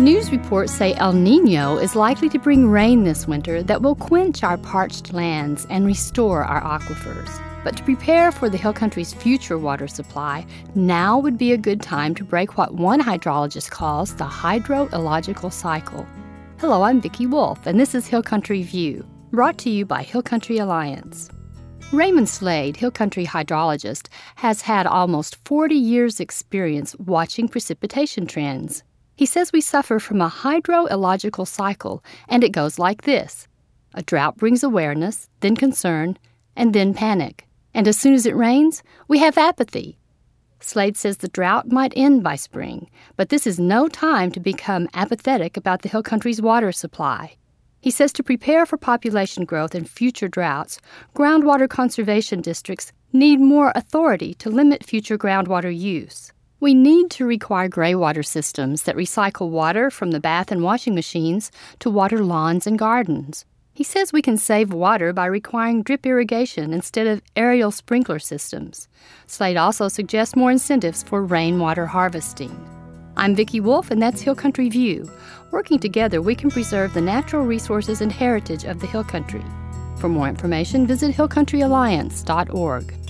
News reports say El Niño is likely to bring rain this winter that will quench our parched lands and restore our aquifers. But to prepare for the Hill Country's future water supply, now would be a good time to break what one hydrologist calls the hydrological cycle. Hello, I'm Vicki Wolf, and this is Hill Country View, brought to you by Hill Country Alliance. Raymond Slade, Hill Country hydrologist, has had almost 40 years' experience watching precipitation trends. He says we suffer from a hydrological cycle, and it goes like this. A drought brings awareness, then concern, and then panic. And as soon as it rains, we have apathy. Slade says the drought might end by spring, but this is no time to become apathetic about the Hill Country's water supply. He says to prepare for population growth and future droughts, groundwater conservation districts need more authority to limit future groundwater use. We need to require gray water systems that recycle water from the bath and washing machines to water lawns and gardens. He says we can save water by requiring drip irrigation instead of aerial sprinkler systems. Slade also suggests more incentives for rainwater harvesting. I'm Vicki Wolf, and that's Hill Country View. Working together, we can preserve the natural resources and heritage of the Hill Country. For more information, visit hillcountryalliance.org.